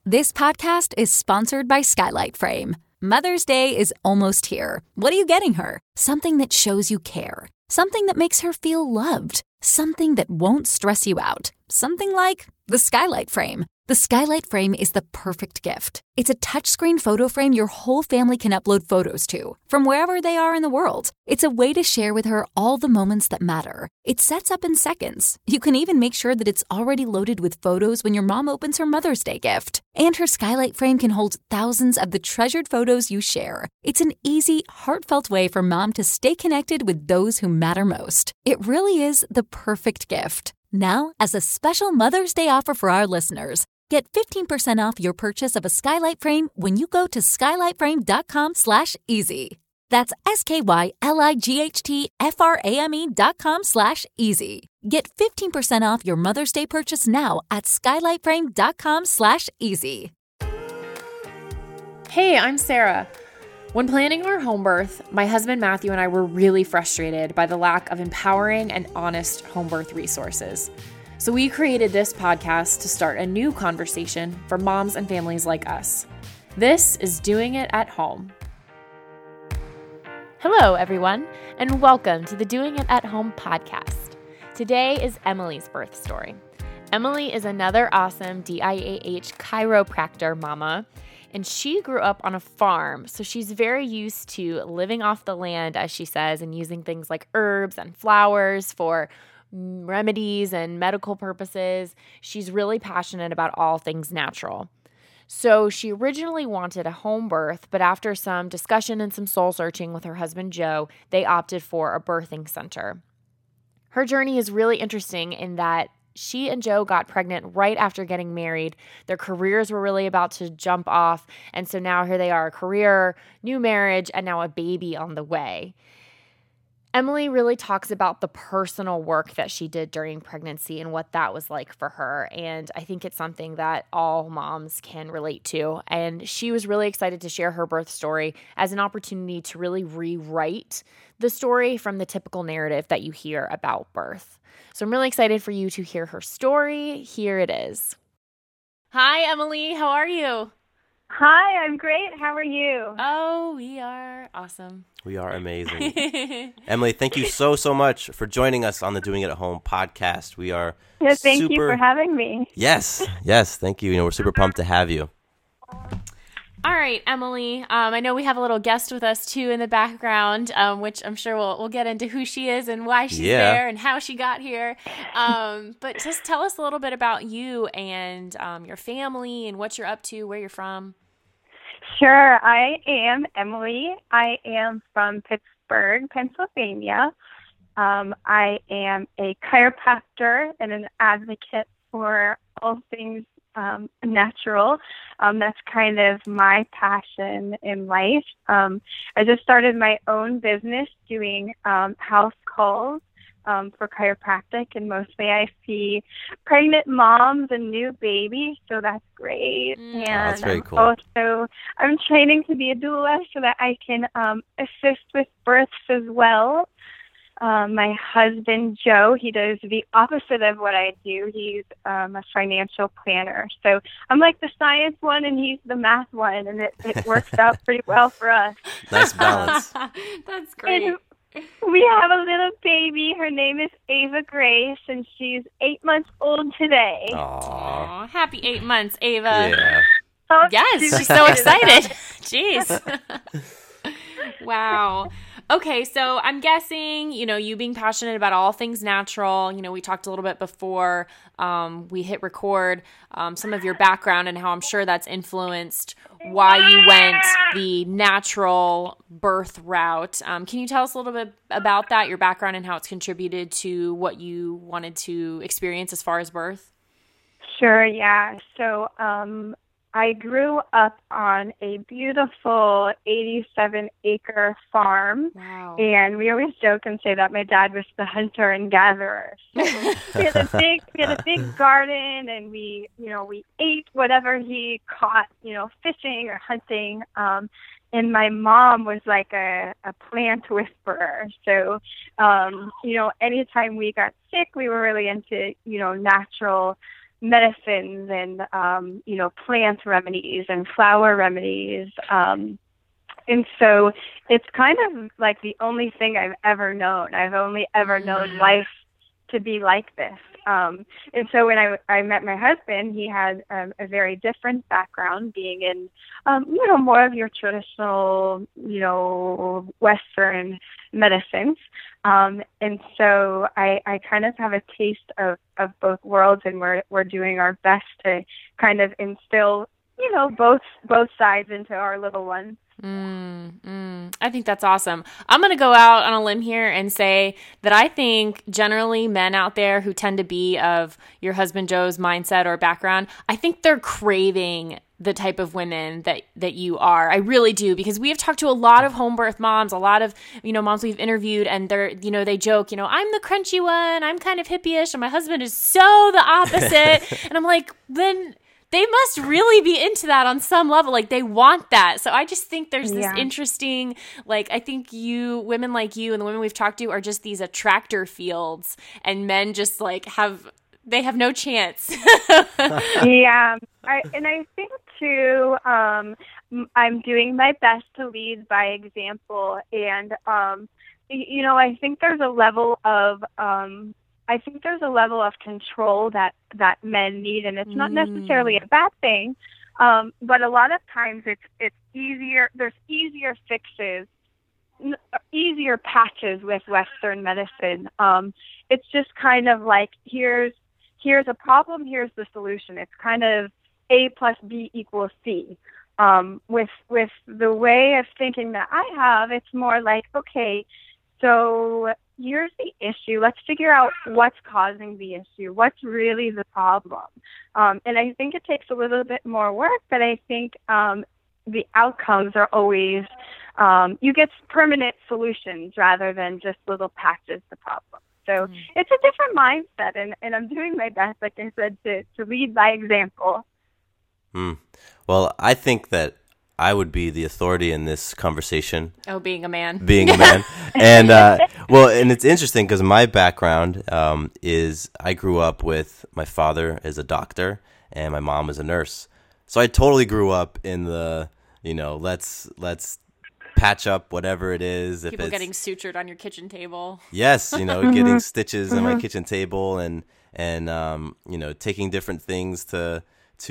This podcast is sponsored by Skylight Frame. Mother's Day is almost here. What are you getting her? Something that shows you care. Something that makes her feel loved. Something that won't stress you out. Something like the Skylight Frame. The Skylight Frame is the perfect gift. It's a touchscreen photo frame your whole family can upload photos to, from wherever they are in the world. It's a way to share with her all the moments that matter. It sets up in seconds. You can even make sure that it's already loaded with photos when your mom opens her Mother's Day gift. And her Skylight Frame can hold thousands of the treasured photos you share. It's an easy, heartfelt way for mom to stay connected with those who matter most. It really is the perfect gift. Now, as a special Mother's Day offer for our listeners, get 15% off your purchase of a Skylight Frame when you go to skylightframe.com/easy. That's SKYLIGHTFRAME.com/easy. Get 15% off your Mother's Day purchase now at skylightframe.com/easy. Hey, I'm Sarah. When planning our home birth, my husband Matthew and I were really frustrated by the lack of empowering and honest home birth resources. So we created this podcast to start a new conversation for moms and families like us. This is Doing It at Home. Hello, everyone, and welcome to the Doing It at Home podcast. Today is Emily's birth story. Emily is another awesome DIAH chiropractor mama, and she grew up on a farm, so she's very used to living off the land, as she says, and using things like herbs and flowers for remedies and medical purposes. She's really passionate about all things natural. So she originally wanted a home birth, but after some discussion and some soul searching with her husband, Joe, they opted for a birthing center. Her journey is really interesting in that she and Joe got pregnant right after getting married. Their careers were really about to jump off, and so now here they are, career, new marriage, and now a baby on the way. Emily really talks about the personal work that she did during pregnancy and what that was like for her. And I think it's something that all moms can relate to. And she was really excited to share her birth story as an opportunity to really rewrite the story from the typical narrative that you hear about birth. So I'm really excited for you to hear her story. Here it is. Hi, Emily. How are you? Hi, I'm great. How are you? Oh, we are awesome. We are amazing. Emily, thank you so much for joining us on the Doing It at Home podcast. We are thank you for having me. Yes, thank you. We're super pumped to have you. All right, Emily. I know we have a little guest with us too in the background, which I'm sure we'll get into who she is and why she's there and how she got here. But just tell us a little bit about you and your family and what you're up to, where you're from. Sure. I am Emily. I am from Pittsburgh, Pennsylvania. I am a chiropractor and an advocate for all things natural. That's kind of my passion in life. I just started my own business doing house calls for chiropractic, and mostly I see pregnant moms and new babies, so that's great. And that's very cool. Also, I'm training to be a doula so that I can assist with births as well. My husband, Joe, he does the opposite of what I do. He's a financial planner. So I'm like the science one and he's the math one, and it works out pretty well for us. Nice balance. That's great. And we have a little baby. Her name is Ava Grace, and she's 8 months old today. Aww, happy 8 months, Ava. Yeah. Oh, yes, she's so excited. Jeez. Wow. Okay, so I'm guessing, you being passionate about all things natural, we talked a little bit before we hit record, some of your background and how I'm sure that's influenced why you went the natural birth route. Can you tell us a little bit about that, your background, and how it's contributed to what you wanted to experience as far as birth? Sure, yeah. So I grew up on a beautiful 87-acre farm. Wow. And we always joke and say that my dad was the hunter and gatherer. So we had a big garden, and we ate whatever he caught, fishing or hunting. And my mom was like a plant whisperer. So, anytime we got sick, we were really into, natural medicines and, plant remedies and flower remedies. And so it's kind of like the only thing I've ever known. I've only ever known life to be like this. And so when I met my husband, he had a very different background, being in, more of your traditional, Western medicines. And so I kind of have a taste of both worlds, and we're doing our best to kind of instill, both sides into our little one. I think that's awesome. I'm going to go out on a limb here and say that I think generally men out there who tend to be of your husband Joe's mindset or background, I think they're craving the type of women that you are. I really do, because we have talked to a lot of home birth moms, a lot of, moms we've interviewed, and they're, they joke, I'm the crunchy one, I'm kind of hippie-ish, and my husband is so the opposite. And I'm like, then they must really be into that on some level. Like, they want that. So I just think there's this interesting, I think women like you and the women we've talked to are just these attractor fields, and men just they have no chance. Yeah. I think too, I'm doing my best to lead by example. And, I think there's a level of, control that men need, and it's not necessarily a bad thing. But a lot of times it's easier. There's easier fixes, easier patches with Western medicine. It's just kind of like, here's a problem, here's the solution. It's kind of A plus B equals C. With the way of thinking that I have, it's more like, okay, so here's the issue. Let's figure out what's causing the issue. What's really the problem? And I think it takes a little bit more work, but I think the outcomes are always, you get permanent solutions rather than just little patches to problems. So it's a different mindset, and I'm doing my best, like I said, to lead by example. Well, I think that I would be the authority in this conversation. Oh, being a man. And, and it's interesting because my background is I grew up with my father as a doctor and my mom as a nurse. So I totally grew up in the, let's patch up whatever it is. People getting sutured on your kitchen table. Yes, getting stitches on my kitchen table and taking different things to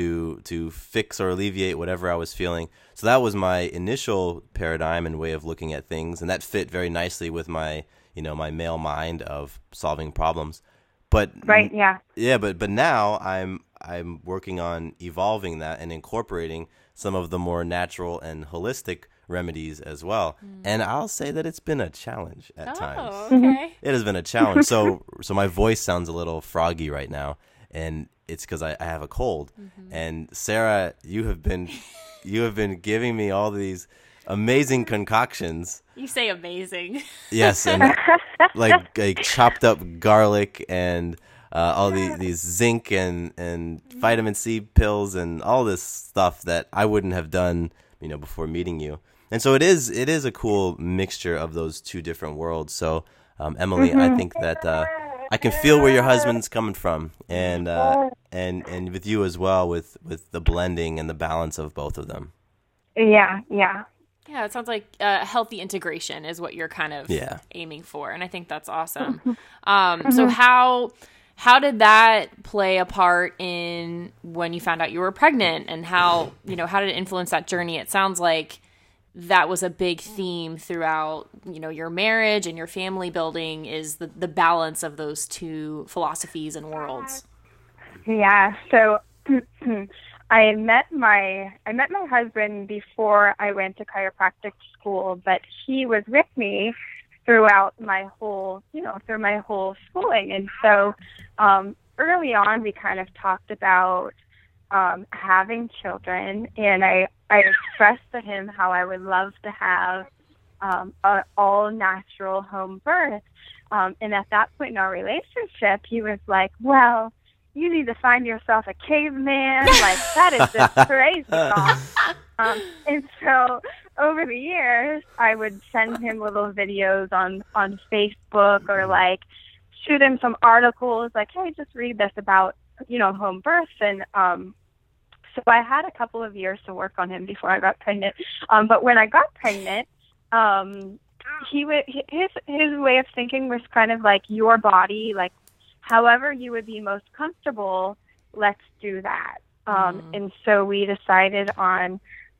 fix or alleviate whatever I was feeling. So that was my initial paradigm and way of looking at things, and that fit very nicely with my my male mind of solving problems. But right, yeah. Yeah, but now I'm working on evolving that and incorporating some of the more natural and holistic remedies as well. And I'll say that it's been a challenge at times. Okay. It has been a challenge. So my voice sounds a little froggy right now, and it's because I have a cold. And Sarah, you have been giving me all these amazing concoctions. You say amazing. Yes, and like chopped up garlic and all these zinc and vitamin C pills and all this stuff that I wouldn't have done, before meeting you. And so it is a cool mixture of those two different worlds. So Emily, I think that I can feel where your husband's coming from, and with you as well, with the blending and the balance of both of them. Yeah. Yeah, it sounds like healthy integration is what you're kind of aiming for, and I think that's awesome. So how did that play a part in when you found out you were pregnant, and how did it influence that journey? It sounds like that was a big theme throughout, your marriage and your family building, is the balance of those two philosophies and worlds. Yeah. So I met my husband before I went to chiropractic school, but he was with me throughout my whole schooling. And so early on, we kind of talked about having children, and I expressed to him how I would love to have an all-natural home birth. And at that point in our relationship, he was like, well, you need to find yourself a caveman. Like, that is just crazy talk. And so over the years, I would send him little videos on Facebook, or shoot him some articles, hey, just read this about home birth. And so I had a couple of years to work on him before I got pregnant. But when I got pregnant, his way of thinking was kind of like, your body, like however you would be most comfortable, let's do that. And so we decided on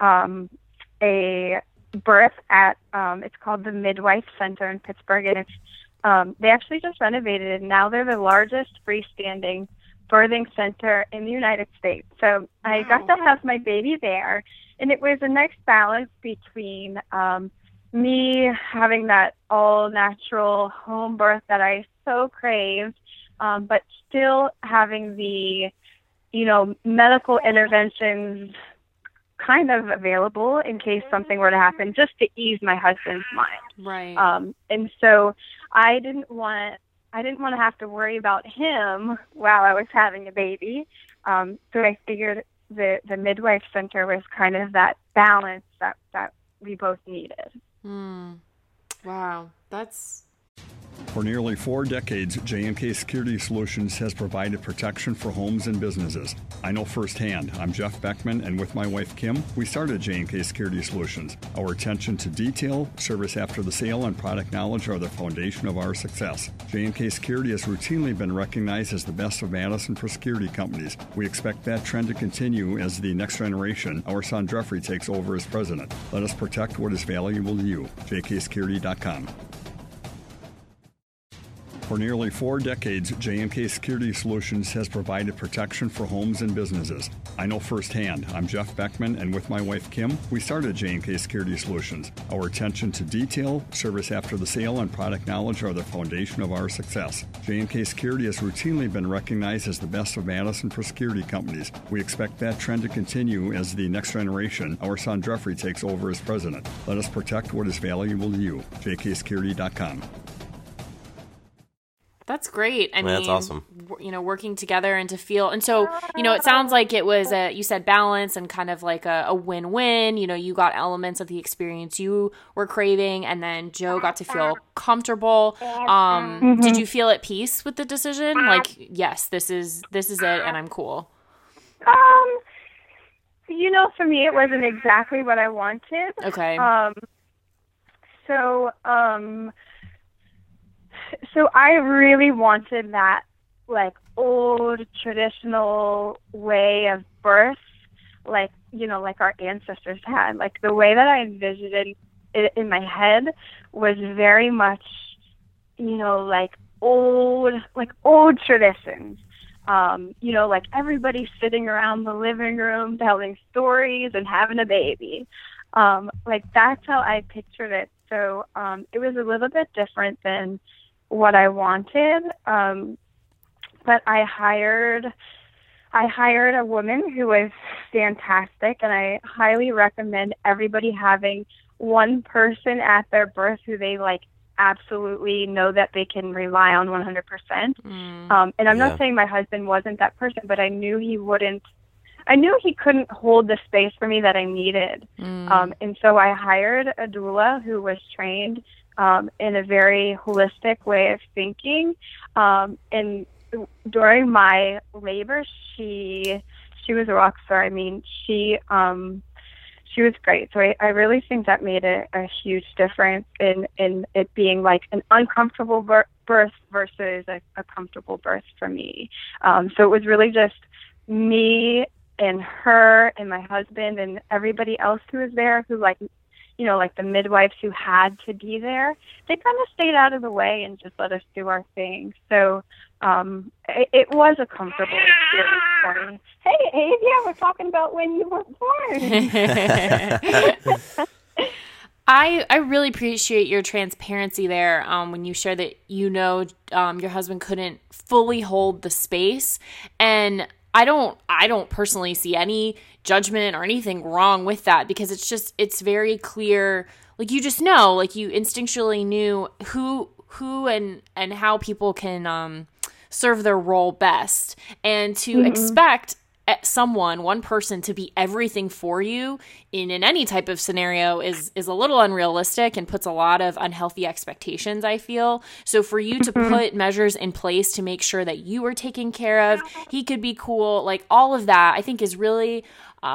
a birth at it's called the Midwife Center in Pittsburgh, and it's they actually just renovated it, and now they're the largest freestanding birthing center in the United States. So I got to have my baby there, and it was a nice balance between me having that all natural home birth that I so craved, but still having the medical interventions kind of available in case something were to happen, just to ease my husband's mind. Right. And so I didn't want to have to worry about him while I was having a baby. So I figured the Midwife Center was kind of that balance that we both needed. Wow. That's... For nearly 4 decades, J&K Security Solutions has provided protection for homes and businesses. I know firsthand. I'm Jeff Beckman, and with my wife Kim, we started J&K Security Solutions. Our attention to detail, service after the sale, and product knowledge are the foundation of our success. J&K Security has routinely been recognized as the best of Madison for security companies. We expect that trend to continue as the next generation, our son Jeffrey, takes over as president. Let us protect what is valuable to you. jksecurity.com. For nearly 4 decades, J&K Security Solutions has provided protection for homes and businesses. I know firsthand. I'm Jeff Beckman, and with my wife Kim, we started J&K Security Solutions. Our attention to detail, service after the sale, and product knowledge are the foundation of our success. J&K Security has routinely been recognized as the best of Madison for security companies. We expect that trend to continue as the next generation, our son Jeffrey, takes over as president. Let us protect what is valuable to you. jksecurity.com. That's great. I mean, that's awesome. Working together and to feel, and so, it sounds like it was you said balance and kind of like a win-win. You got elements of the experience you were craving, and then Joe got to feel comfortable. Did you feel at peace with the decision? Like, yes, this is it, and I'm cool. For me, it wasn't exactly what I wanted. Okay. So I really wanted that, like, old traditional way of birth, like our ancestors had. Like, the way that I envisioned it in my head was very much, like old traditions. Like everybody sitting around the living room telling stories and having a baby. Like, that's how I pictured it. So it was a little bit different than what I wanted, but I hired a woman who was fantastic, and I highly recommend everybody having one person at their birth who they like absolutely know that they can rely on 100%. And I'm not saying my husband wasn't that person, but I knew he couldn't hold the space for me that I needed. And so I hired a doula who was trained in a very holistic way of thinking. And during my labor, she was a rock star. I mean, she was great. So I really think that made a huge difference in it being like an uncomfortable birth versus a comfortable birth for me. So it was really just me and her and my husband and everybody else who was there who like the midwives who had to be there, they kind of stayed out of the way and just let us do our thing. So it was a comfortable experience for me. Hey, we're talking about when you were born. I really appreciate your transparency there when you share that your husband couldn't fully hold the space, and I don't personally see any judgment or anything wrong with that, because it's very clear. Like, you just know, like, you instinctually knew who and how people can serve their role best, and to expect one person to be everything for you in any type of scenario is a little unrealistic and puts a lot of unhealthy expectations, I feel. So for you to put measures in place to make sure that you are taken care of, he could be cool, like all of that, I think is really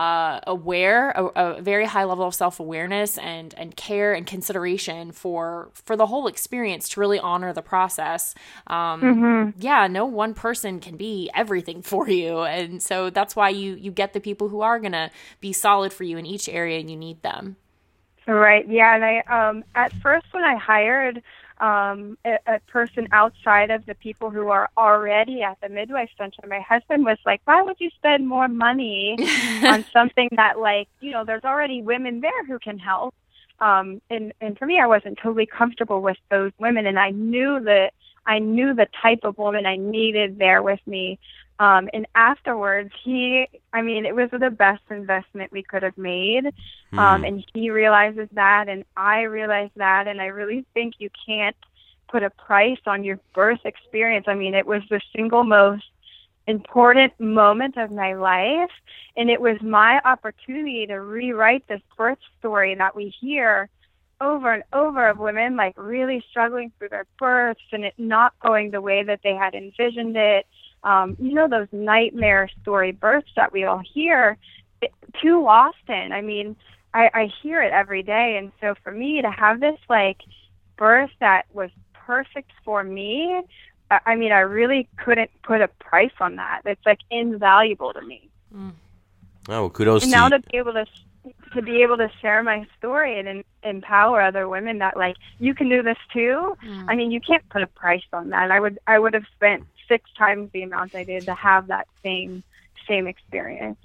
a very high level of self-awareness and care and consideration for the whole experience to really honor the process. Yeah, no one person can be everything for you. And so that's why you get the people who are going to be solid for you in each area and you need them. Right. Yeah. And I, at first when I hired a person outside of the people who are already at the midwife center, my husband was like, why would you spend more money on something that, like, you know, there's already women there who can help. And for me, I wasn't totally comfortable with those women, and I knew the type of woman I needed there with me. And afterwards, it was the best investment we could have made. And he realizes that, and I realize that, and I really think you can't put a price on your birth experience. I mean, it was the single most important moment of my life, and it was my opportunity to rewrite this birth story that we hear over and over of women like really struggling through their births and it not going the way that they had envisioned it. Those nightmare story births that we all hear too often. I mean, I hear it every day. And so for me to have this like birth that was perfect for me, I really couldn't put a price on that. It's like invaluable to me. Oh, kudos and to now you. to be able to share my story and empower other women that like you can do this too. I mean, you can't put a price on that. I would have spent 6 times the amount I did to have that same experience.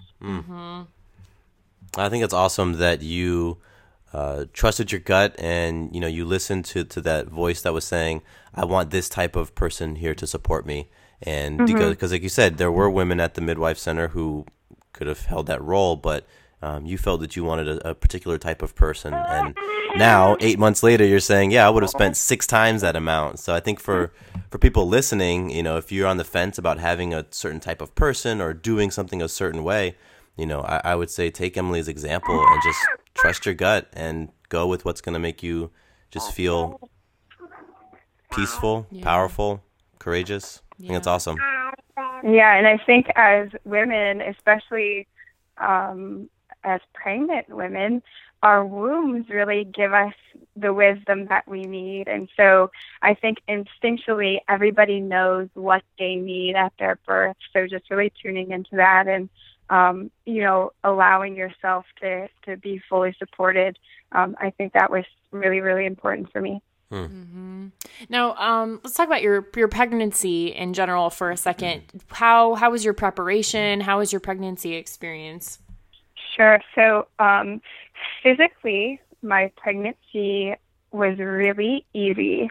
I think it's awesome that you trusted your gut and you listened to that voice that was saying, I want this type of person here to support me. And because like you said, there were women at the midwife center who could have held that role, but you felt that you wanted a particular type of person. And now 8 months later, you're saying, yeah, I would have spent 6 times that amount. So I think for people listening, if you're on the fence about having a certain type of person or doing something a certain way, I would say take Emily's example and just trust your gut and go with what's going to make you just feel peaceful, powerful, courageous. I think that's awesome. Yeah, and I think as women, especially as pregnant women, our wombs really give us the wisdom that we need. And so I think instinctually everybody knows what they need at their birth. So just really tuning into that and, allowing yourself to be fully supported. I think that was really, really important for me. Now, let's talk about your pregnancy in general for a second. How was your preparation? How was your pregnancy experience? Sure. So physically, my pregnancy was really easy.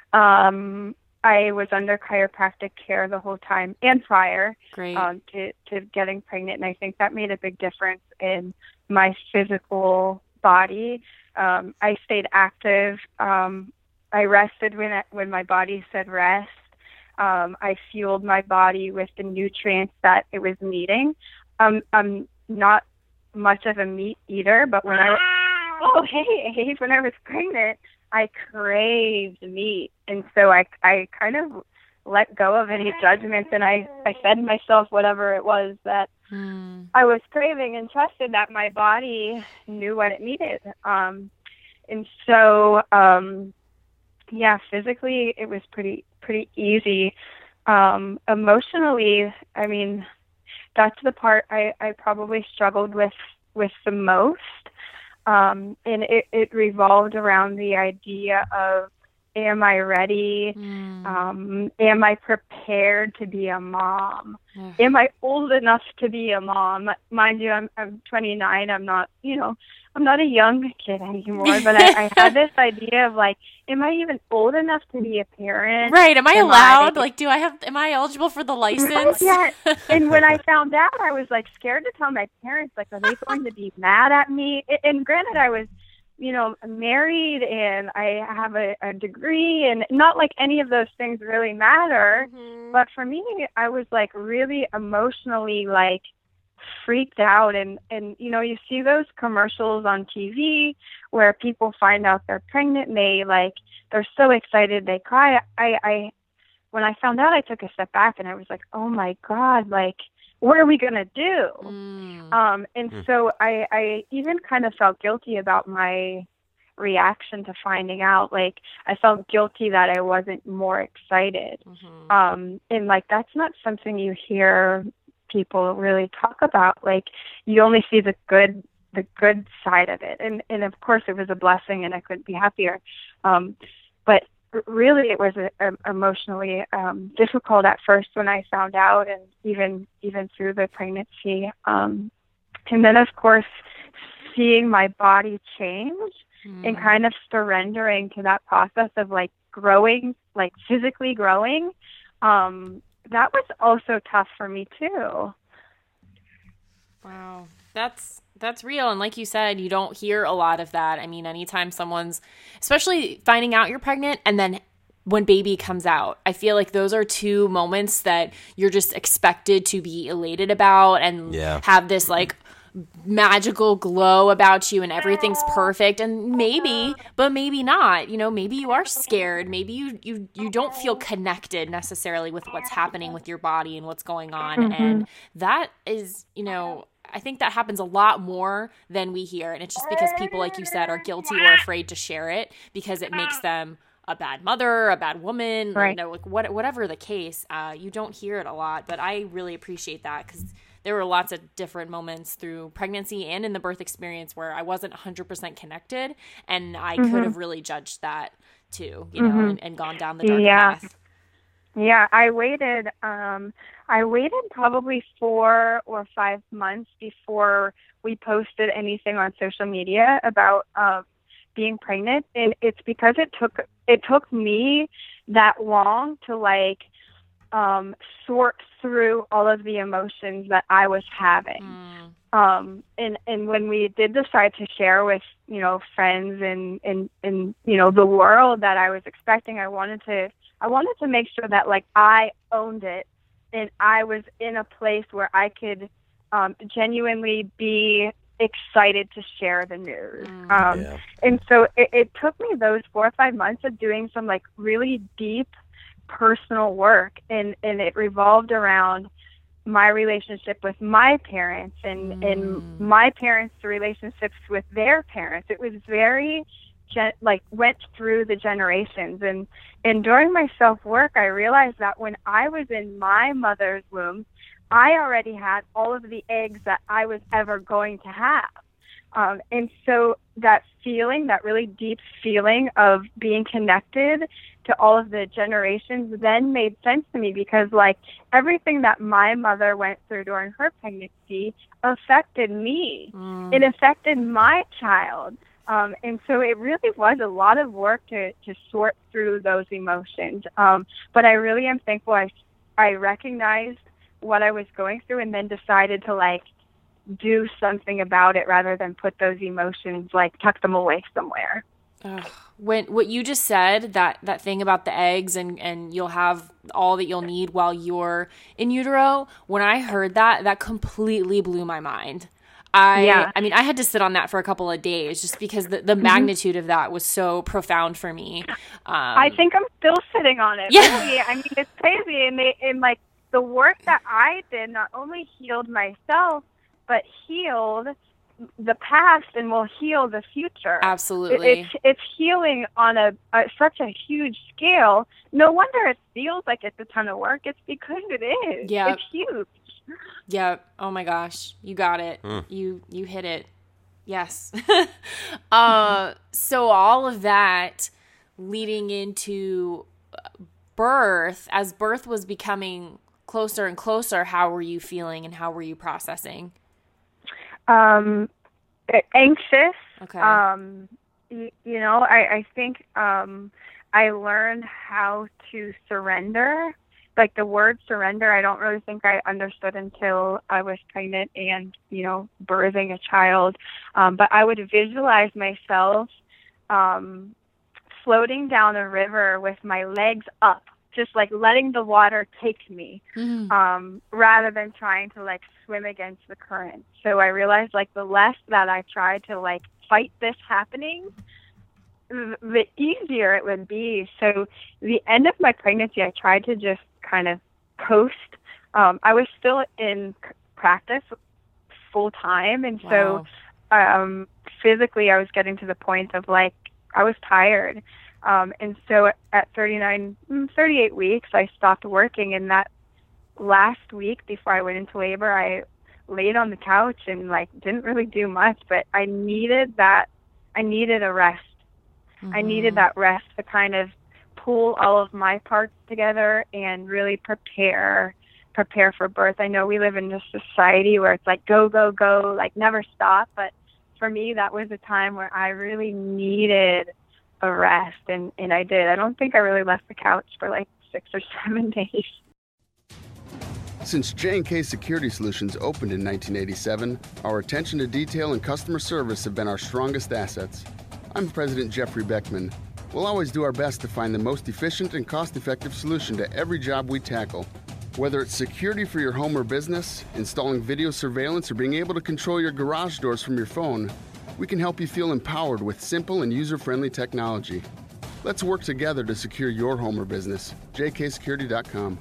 I was under chiropractic care the whole time and prior to getting pregnant, and I think that made a big difference in my physical body. I stayed active. I rested when my body said rest. I fueled my body with the nutrients that it was needing. I'm not much of a meat eater, but when I was pregnant, I craved meat, and so I kind of let go of any judgments, and I fed myself whatever it was that I was craving, and trusted that my body knew what it needed. And so, physically it was pretty easy. Emotionally, I mean, that's the part I probably struggled with the most. And it revolved around the idea of, am I ready? Am I prepared to be a mom? Am I old enough to be a mom? Mind you, I'm 29. I'm not a young kid anymore, but I had this idea of like, am I even old enough to be a parent? Right. Am I allowed? Am I eligible for the license? Yeah. And when I found out, I was like scared to tell my parents, like, are they going to be mad at me? And granted, I was, married and I have a degree, and not like any of those things really matter. But for me, I was like really emotionally like freaked out. And you know, you see those commercials on TV where people find out they're pregnant and they're so excited they cry. I when I found out, I took a step back and I was like, oh my God, like, what are we going to do? So I even kind of felt guilty about my reaction to finding out. Like, I felt guilty that I wasn't more excited. And like, that's not something you hear people really talk about. Like, you only see the good side of it. And of course it was a blessing and I couldn't be happier. But really it was emotionally difficult at first when I found out, and even through the pregnancy. And then of course seeing my body change and kind of surrendering to that process of like growing, like physically growing, that was also tough for me too. Wow. That's real. And like you said, you don't hear a lot of that. I mean, anytime someone's, especially finding out you're pregnant and then when baby comes out, I feel like those are two moments that you're just expected to be elated about and have this like magical glow about you and everything's perfect. And maybe, but maybe not, you know, maybe you are scared. Maybe you don't feel connected necessarily with what's happening with your body and what's going on. And that is, you know, I think that happens a lot more than we hear. And it's just because people, like you said, are guilty or afraid to share it because it makes them a bad mother, a bad woman, right. You know, like whatever the case. You don't hear it a lot, but I really appreciate that because there were lots of different moments through pregnancy and in the birth experience where I wasn't 100% connected, and I could have really judged that too, you know, and gone down the dark path. Yeah, I waited probably 4 or 5 months before we posted anything on social media about being pregnant, and it's because it took me that long to like sort through all of the emotions that I was having. And when we did decide to share with, you know, friends and you know, the world that I was expecting, I wanted to make sure that like I owned it and I was in a place where I could genuinely be excited to share the news. And so it took me those 4 or 5 months of doing some like really deep personal work, and it revolved around my relationship with my parents and my parents' relationships with their parents. It was very went through the generations, and during my self-work I realized that when I was in my mother's womb, I already had all of the eggs that I was ever going to have. And so that feeling, that really deep feeling of being connected to all of the generations then made sense to me, because like everything that my mother went through during her pregnancy affected me. It affected my child. And so it really was a lot of work to sort through those emotions. But I really am thankful I recognized what I was going through and then decided to like do something about it rather than put those emotions, like tuck them away somewhere. When what you just said, that thing about the eggs and you'll have all that you'll need while you're in utero, when I heard that completely blew my mind. I mean, I had to sit on that for a couple of days just because the magnitude of that was so profound for me. I think I'm still sitting on it. Yeah. Really. I mean, it's crazy. And like the work that I did not only healed myself, but healed the past and will heal the future. Absolutely. It's healing on such a huge scale. No wonder it feels like it's a ton of work. It's because it is. Yeah. It's huge. Yeah. Oh my gosh. You got it. You hit it. Yes. So all of that leading into birth, as birth was becoming closer and closer, how were you feeling and how were you processing? Anxious. Okay. You know, I think I learned how to surrender. Like the word surrender, I don't really think I understood until I was pregnant and, you know, birthing a child. But I would visualize myself floating down a river with my legs up just like letting the water take me, rather than trying to like swim against the current. So I realized like the less that I tried to like fight this happening, the easier it would be. So the end of my pregnancy, I tried to just kind of coast. I was still in practice full time. And so physically I was getting to the point of like, I was tired. And so at 38 weeks, I stopped working. And that last week before I went into labor, I laid on the couch and like didn't really do much, but I needed a rest. I needed that rest to kind of pull all of my parts together and really prepare for birth. I know we live in this society where it's like go, go, go, like never stop. But for me, that was a time where I really needed a rest. And I did. I don't think I really left the couch for like 6 or 7 days. Since J&K Security Solutions opened in 1987, our attention to detail and customer service have been our strongest assets. I'm President Jeffrey Beckman. We'll always do our best to find the most efficient and cost-effective solution to every job we tackle. Whether it's security for your home or business, installing video surveillance, or being able to control your garage doors from your phone, we can help you feel empowered with simple and user-friendly technology. Let's work together to secure your home or business. jksecurity.com.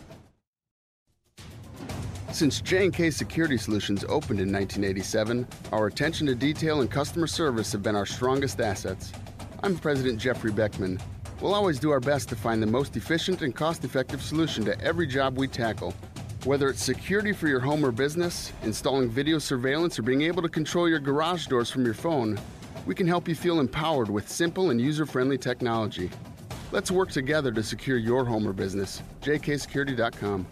Since J&K Security Solutions opened in 1987, our attention to detail and customer service have been our strongest assets. I'm President Jeffrey Beckman. We'll always do our best to find the most efficient and cost-effective solution to every job we tackle. Whether it's security for your home or business, installing video surveillance, or being able to control your garage doors from your phone, we can help you feel empowered with simple and user-friendly technology. Let's work together to secure your home or business. jksecurity.com.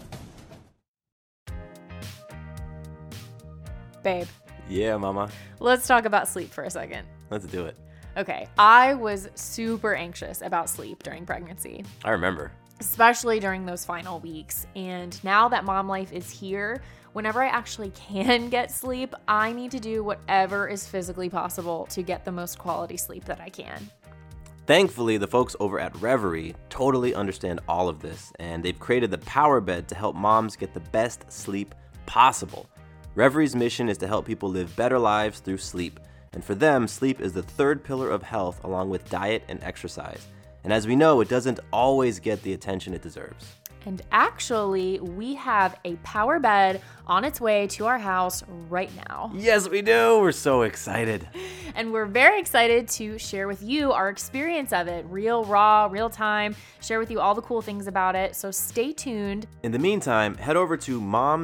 Babe. Yeah, mama. Let's talk about sleep for a second. Let's do it. Okay, I was super anxious about sleep during pregnancy. I remember. Especially during those final weeks. And now that mom life is here, whenever I actually can get sleep, I need to do whatever is physically possible to get the most quality sleep that I can. Thankfully, the folks over at Reverie totally understand all of this, and they've created the Power Bed to help moms get the best sleep possible. Reverie's mission is to help people live better lives through sleep. And for them, sleep is the third pillar of health along with diet and exercise. And as we know, it doesn't always get the attention it deserves. And actually, we have a Power Bed on its way to our house right now. Yes, we do. We're so excited. And we're very excited to share with you our experience of it. Real, raw, real time. Share with you all the cool things about it. So stay tuned. In the meantime, head over to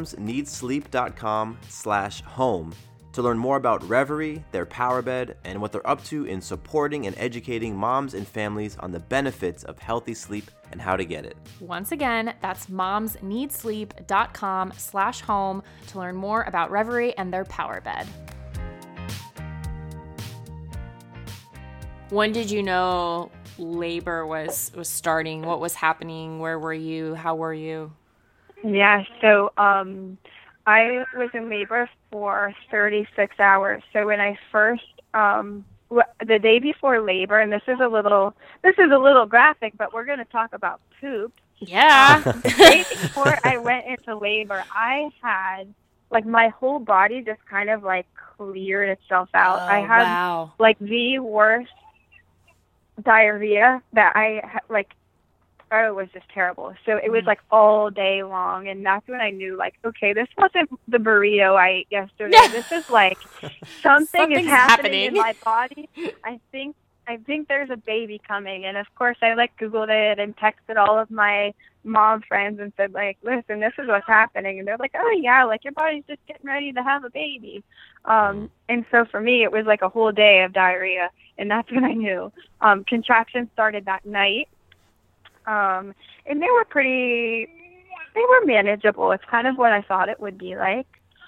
momsneedsleep.com/home to learn more about Reverie, their Power Bed, and what they're up to in supporting and educating moms and families on the benefits of healthy sleep and how to get it. Once again, that's momsneedsleep.com/home to learn more about Reverie and their Power Bed. When did you know labor was starting? What was happening? Where were you? How were you? Yeah, so I was in labor for 36 hours. So when I first, the day before labor, and this is a little graphic, but we're going to talk about poop. Yeah. The day before I went into labor, I had, like, my whole body just kind of, like, cleared itself out. Oh, I had, wow. like, the worst diarrhea that I, like, oh, it was just terrible. So it was like all day long, and that's when I knew, like, okay, this wasn't the burrito I ate yesterday. This is like something is happening in my body. I think there's a baby coming, and of course I like Googled it and texted all of my mom friends and said, like, listen, this is what's happening, and they're like, oh yeah, like your body's just getting ready to have a baby. And so for me, it was like a whole day of diarrhea, and that's when I knew. Contractions started that night. And they were manageable. It's kind of what I thought it would be like.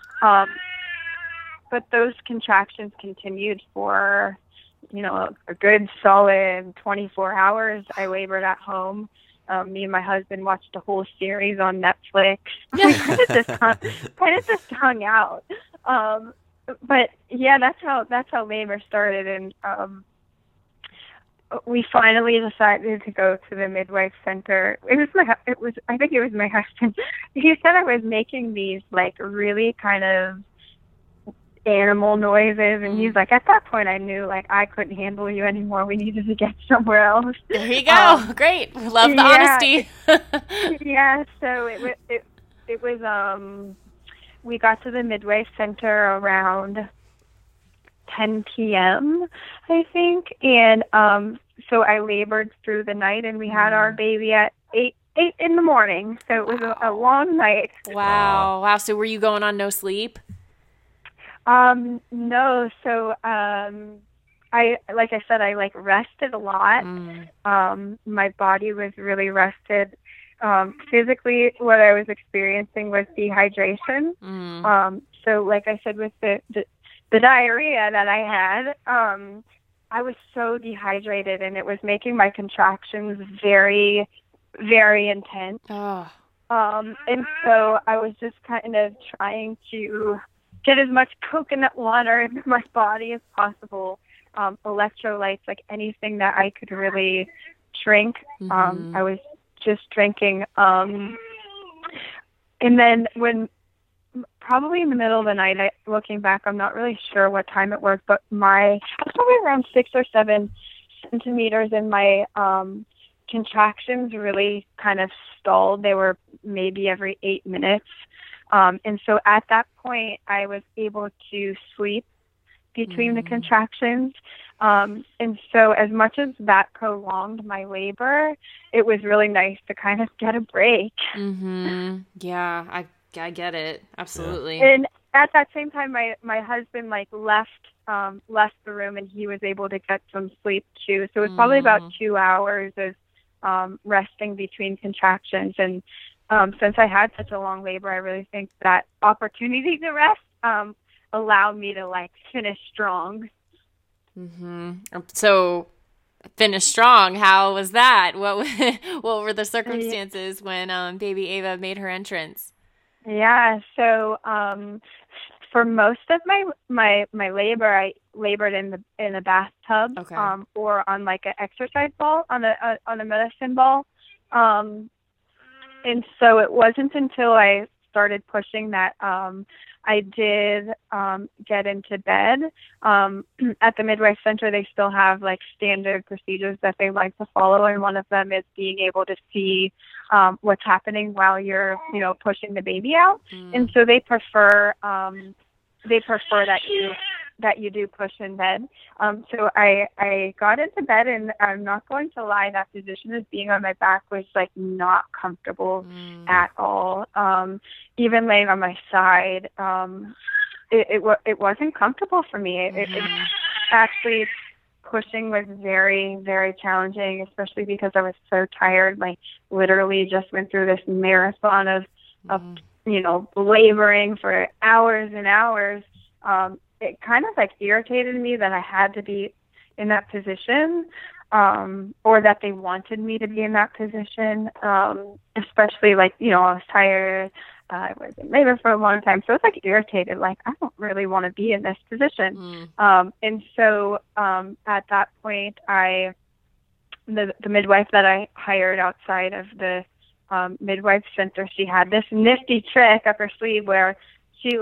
But those contractions continued for, a good solid 24 hours. I labored at home. Me and my husband watched a whole series on Netflix. We kind of just hung out. But yeah, that's how labor started. And we finally decided to go to the midwife center. I think it was my husband. He said I was making these like really kind of animal noises, and he's like, at that point I knew like I couldn't handle you anymore. We needed to get somewhere else. There you go. Great. We love the honesty. Yeah. So it was we got to the midwife center around 10 p.m. I think, and so I labored through the night, and we had our baby at 8 in the morning. So it was a long night. Wow. So were you going on no sleep? No. So, like I said, I like rested a lot. My body was really rested. Physically, what I was experiencing was dehydration. So like I said, with the diarrhea that I had, I was so dehydrated, and it was making my contractions very, very intense. And so I was just kind of trying to get as much coconut water into my body as possible, electrolytes, like anything that I could really drink. I was just drinking. And then probably in the middle of the night, looking back, I'm not really sure what time it was, but I was probably around 6 or 7 centimeters, and my contractions really kind of stalled. They were maybe every 8 minutes. And so at that point, I was able to sleep between the contractions. And so as much as that prolonged my labor, it was really nice to kind of get a break. Yeah, I get it. Absolutely. And at that same time, my husband like left the room, and he was able to get some sleep too. So it was probably about 2 hours of resting between contractions. And since I had such a long labor, I really think that opportunity to rest allowed me to like finish strong. So finish strong. How was that? What were the circumstances when baby Ava made her entrance? Yeah. So for most of my labor, I labored in a bathtub, or on like an exercise ball, on a medicine ball. And so it wasn't until I started pushing that I did get into bed. At the midwife center, they still have like standard procedures that they like to follow, and one of them is being able to see what's happening while you're, pushing the baby out. And so they prefer that you do push in bed. So I got into bed, and I'm not going to lie, that position of being on my back was like not comfortable at all. Even laying on my side, it wasn't comfortable for me. It actually, pushing was very, very challenging, especially because I was so tired. Like literally just went through this marathon of laboring for hours and hours. It kind of like irritated me that I had to be in that position, or that they wanted me to be in that position, especially like, I was tired. I was in labor for a long time. So it's like irritated, like I don't really want to be in this position. And so at that point, the midwife that I hired outside of the midwife center, she had this nifty trick up her sleeve where she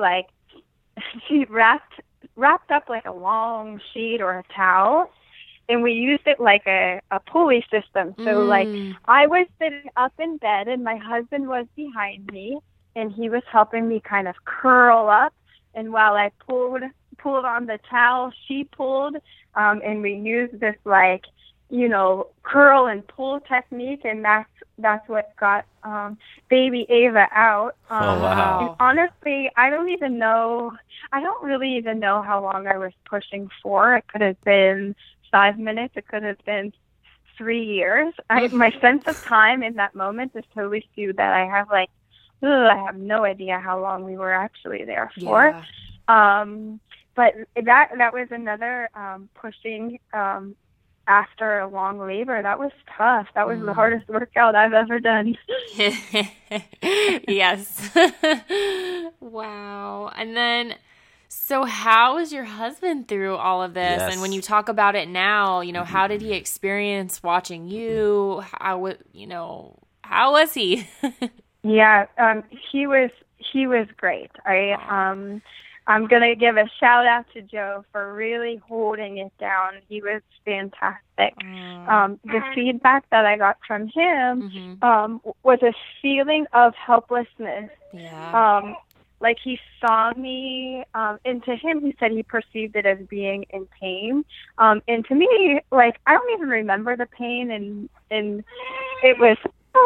wrapped up like a long sheet or a towel, and we used it like a pulley system. So like I was sitting up in bed, and my husband was behind me, and he was helping me kind of curl up. And while I pulled on the towel, she pulled, and we used this like, curl and pull technique, and that's what got baby Ava out. Oh, wow. And honestly, I don't really even know how long I was pushing for. It could have been 5 minutes. It could have been 3 years. My sense of time in that moment is totally skewed, that I have like, I have no idea how long we were actually there for. Yeah. But that was another pushing after a long labor. That was tough. That was the hardest workout I've ever done. Yes. Wow. And then, So how is your husband through all of this? Yes. And when you talk about it now, how did he experience watching you? How was he? Yeah, he was great. I'm gonna give a shout out to Joe for really holding it down. He was fantastic. The feedback that I got from him was a feeling of helplessness. Yeah. Like he saw me, and to him, he said he perceived it as being in pain. And to me, like, I don't even remember the pain, and it was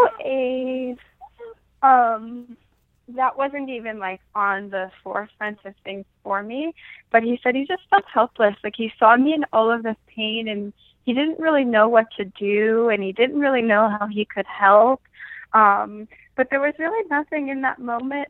that wasn't even like on the forefront of things for me. But he said he just felt helpless. Like he saw me in all of this pain, and he didn't really know what to do, and he didn't really know how he could help. But there was really nothing in that moment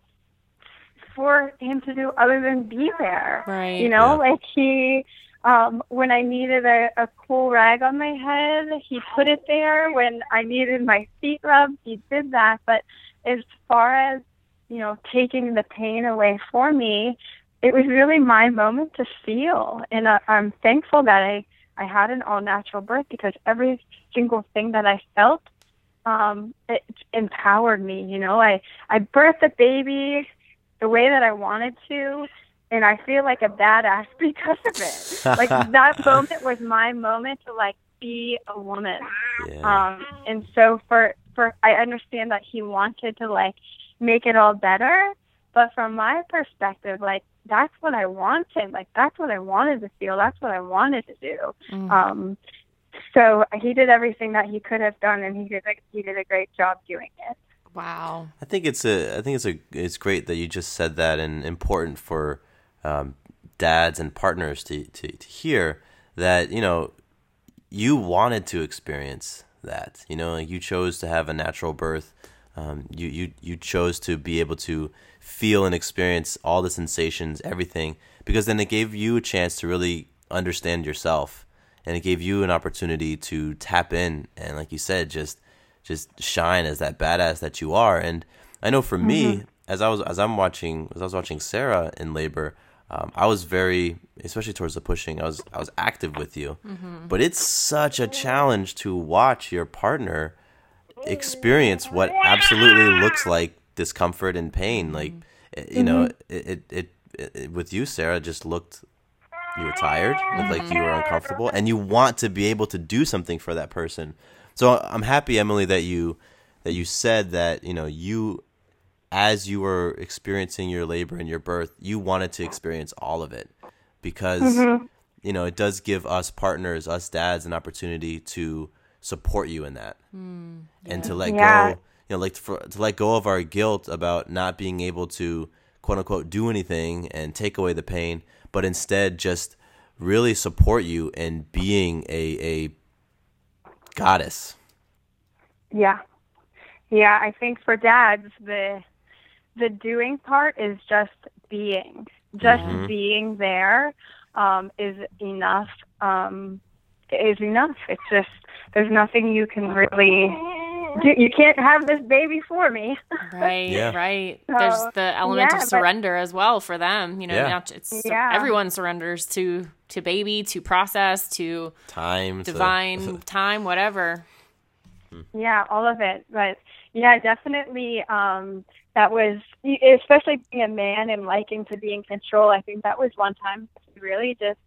for him to do other than be there. Right. Like he, when I needed a cool rag on my head, he put it there. When I needed my feet rubbed, he did that. But as far as, taking the pain away for me, it was really my moment to feel. And I'm thankful that I had an all-natural birth, because every single thing that I felt, it empowered me. I birthed a baby the way that I wanted to, and I feel like a badass because of it. Like that moment was my moment to like be a woman. Yeah. And so for I understand that he wanted to like make it all better, but from my perspective, like that's what I wanted. Like that's what I wanted to feel. That's what I wanted to do. So he did everything that he could have done, and he did a great job doing it. Wow. I think it's great that you just said that, and important for dads and partners to hear that, you wanted to experience that. Like you chose to have a natural birth. You chose to be able to feel and experience all the sensations, everything, because then it gave you a chance to really understand yourself, and it gave you an opportunity to tap in and, like you said, just shine as that badass that you are. And I know for me, as I was watching Sarah in labor, I was very, especially towards the pushing, I was active with you. But it's such a challenge to watch your partner experience what absolutely looks like discomfort and pain. Like, it with you, Sarah, just looked, you were tired, looked like you were uncomfortable, and you want to be able to do something for that person. So I'm happy, Emily, that you said that, you, as you were experiencing your labor and your birth, you wanted to experience all of it, because, it does give us partners, us dads, an opportunity to support you in that, and to let go, to let go of our guilt about not being able to, quote unquote, do anything and take away the pain, but instead just really support you in being a goddess. Yeah. I think for dads, the doing part is just being. Being there is enough. It's just, there's nothing you can really do. You can't have this baby for me. Right, Yeah. right. So, There's the element of but- surrender as well for them. Yeah. Everyone surrenders to baby, to process, to Time, divine time, whatever. Yeah, all of it. But yeah, definitely, that was, especially being a man and liking to be in control. I think that was one time he really just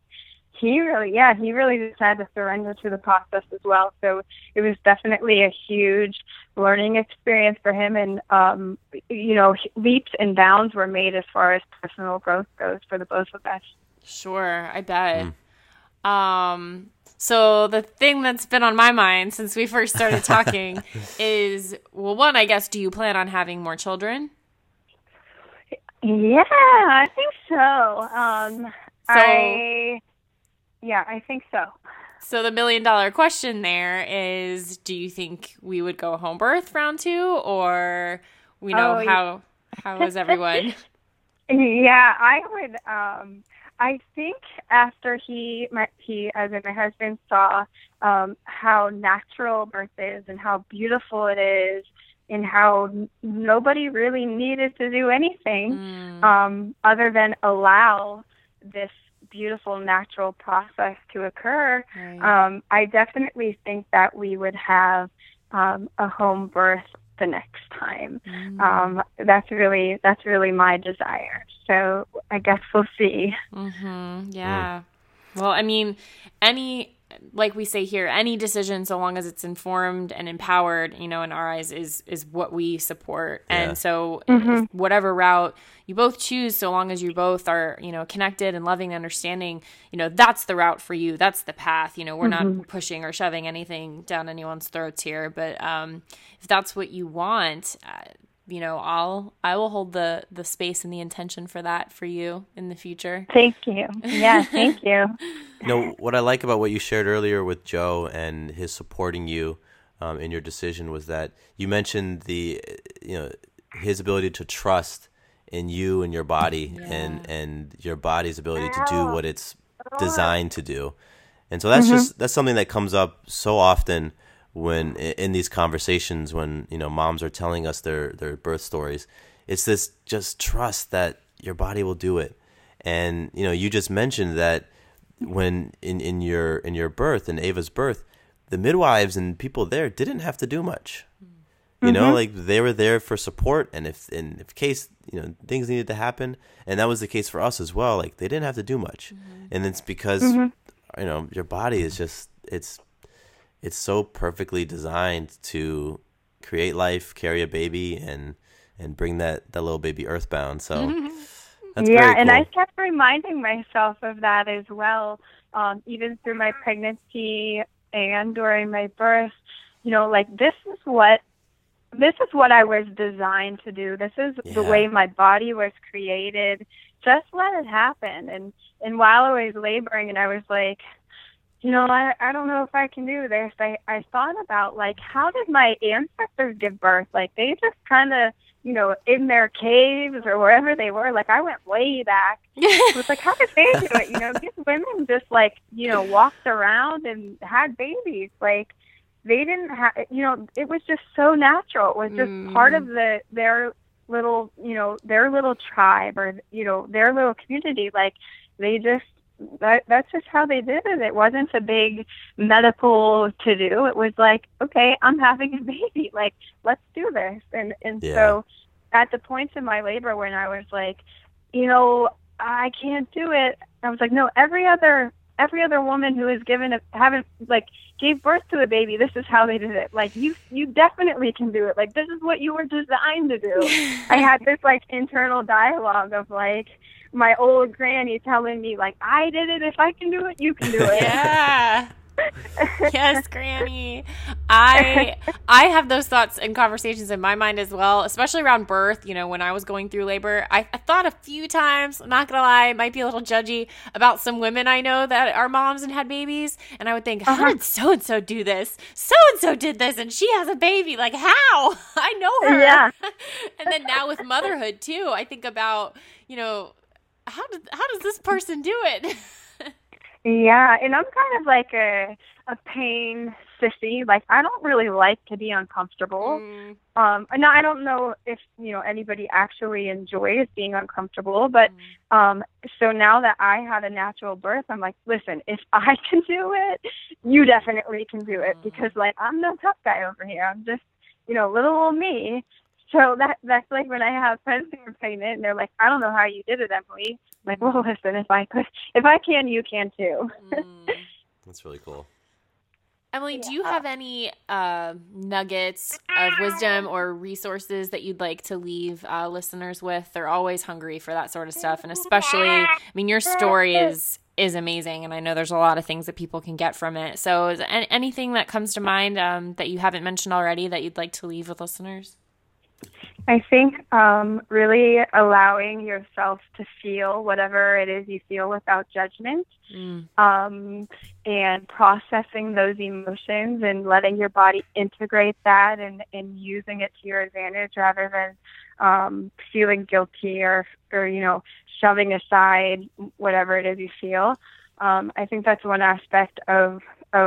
had to surrender to the process as well. So it was definitely a huge learning experience for him. And, leaps and bounds were made as far as personal growth goes for the both of us. Sure, I bet. So the thing that's been on my mind since we first started talking is, well, one, I guess, do you plan on having more children? Yeah, I think so. I think so. So the $1 million question there is, do you think we would go home birth round 2, or how is everyone? Yeah, I would. I think after my husband saw how natural birth is and how beautiful it is, and how nobody really needed to do anything other than allow this beautiful natural process to occur, Right. I definitely think that we would have a home birth the next time. That's really my desire. So I guess we'll see. Yeah. Well, I mean, like we say here, any decision, so long as it's informed and empowered, in our eyes is what we support. Yeah. And so whatever route you both choose, so long as you both are, connected and loving and understanding, that's the route for you. That's the path. We're not pushing or shoving anything down anyone's throats here. But if that's what you want, I will hold the space and the intention for that for you in the future. Thank you. Yeah, thank you. What I like about what you shared earlier with Joe and his supporting you in your decision was that you mentioned his ability to trust in you and your body and your body's ability to do what it's designed to do. And so that's something that comes up so often when in these conversations when moms are telling us their birth stories. It's this just trust that your body will do it. And you just mentioned that when in your birth, in Ava's birth, the midwives and people there didn't have to do much. Like they were there for support, and if case things needed to happen, and that was the case for us as well. Like they didn't have to do much, and it's because your body is just it's so perfectly designed to create life, carry a baby, and bring that little baby earthbound. So that's very cool. And I kept reminding myself of that as well, even through my pregnancy and during my birth. Like this is what I was designed to do. This is the way my body was created. Just let it happen. And while I was laboring, and I was like, I don't know if I can do this. I thought about, like, how did my ancestors give birth? Like, they just kind of, in their caves or wherever they were. Like, I went way back. It was like, how did they do it? These women just, like, walked around and had babies. Like, they didn't have, it was just so natural. It was just part of their little, their little tribe or, their little community. Like, they just, that's just how they did it. It wasn't a big medical to do. It was like, okay, I'm having a baby. Like, let's do this. And so at the points in my labor when I was like, I can't do it, I was like, no, every other woman who has gave birth to a baby, this is how they did it. Like, you definitely can do it. Like, this is what you were designed to do. I had this, like, internal dialogue of, like, my old granny telling me, like, I did it. If I can do it, you can do it. Yeah. Yes, Granny. I have those thoughts and conversations in my mind as well, especially around birth. When I was going through labor, I thought a few times, I'm not gonna lie, might be a little judgy, about some women I know that are moms and had babies, and I would think, how did so and so do this? So and so did this, and she has a baby. Like, how? I know her. Yeah. And then now with motherhood too, I think about, how does this person do it? Yeah, and I'm kind of like a pain sissy. Like, I don't really like to be uncomfortable. And I don't know if, anybody actually enjoys being uncomfortable, but so now that I had a natural birth, I'm like, listen, if I can do it, you definitely can do it, because, like, I'm the tough guy over here. I'm just, little old me. So that's like when I have friends who are pregnant and they're like, I don't know how you did it, Emily. I'm like, well, listen, if I can, you can too. That's really cool. Emily, do you have any nuggets of wisdom or resources that you'd like to leave listeners with? They're always hungry for that sort of stuff. And especially, your story is amazing. And I know there's a lot of things that people can get from it. So is anything that comes to mind that you haven't mentioned already that you'd like to leave with listeners? I think really allowing yourself to feel whatever it is you feel without judgment, and processing those emotions and letting your body integrate that and using it to your advantage rather than feeling guilty or shoving aside whatever it is you feel. I think that's one aspect of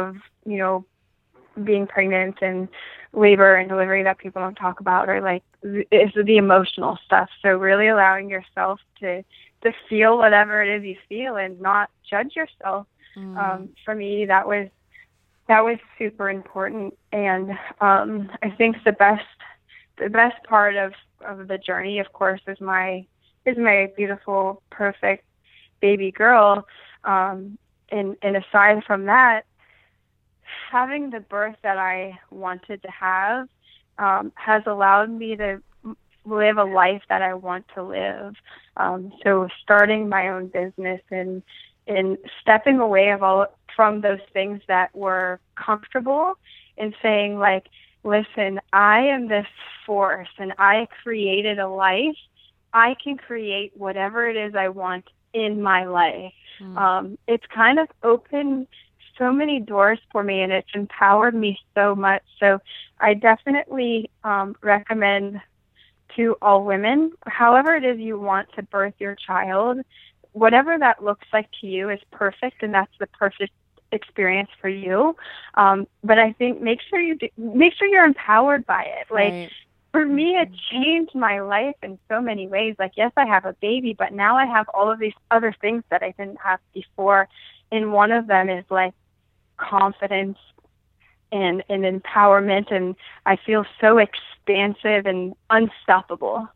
being pregnant and labor and delivery that people don't talk about, or like is the emotional stuff. So really allowing yourself to feel whatever it is you feel and not judge yourself. For me, that was super important. And I think the best part of the journey, of course, is my beautiful, perfect baby girl. And aside from that, having the birth that I wanted to have has allowed me to live a life that I want to live. So starting my own business and stepping away from those things that were comfortable and saying, like, listen, I am this force and I created a life. I can create whatever it is I want in my life. It's kind of opened so many doors for me, and it's empowered me so much. So I definitely recommend to all women, however it is you want to birth your child, whatever that looks like to you is perfect, and that's the perfect experience for you. But I think make sure you're empowered by it. Like, right. For me, it changed my life in so many ways. Like, yes, I have a baby, but now I have all of these other things that I didn't have before. And one of them is like confidence and empowerment, and I feel so expansive and unstoppable.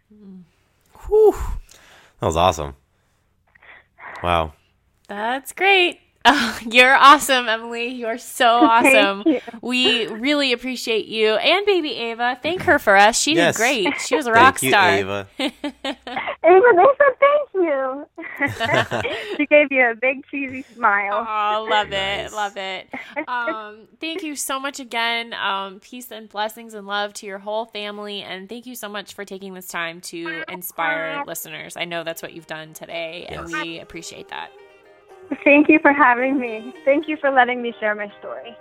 Whew. That was awesome. Wow. That's great. Oh, you're awesome, Emily. You're so awesome. We really appreciate you and baby Ava. Thank her for us. She did great. She was a rock star. Thank you, Ava. Ava, they said thank you. She gave you a big cheesy smile. Oh, love it. Love it. Thank you so much again. Peace and blessings and love to your whole family. And thank you so much for taking this time to inspire listeners. I know that's what you've done today, and we appreciate that. Thank you for having me. Thank you for letting me share my story.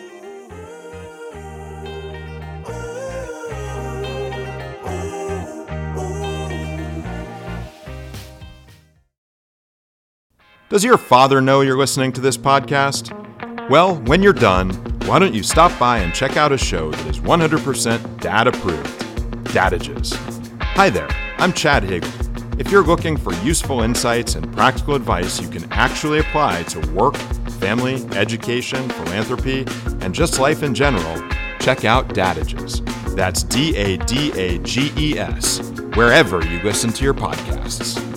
Does your father know you're listening to this podcast? Well, when you're done, why don't you stop by and check out a show that is 100% dad-approved, Dadages. Hi there, I'm Chad Hagel. If you're looking for useful insights and practical advice you can actually apply to work, family, education, philanthropy, and just life in general, check out Dadages. That's Dadages, wherever you listen to your podcasts.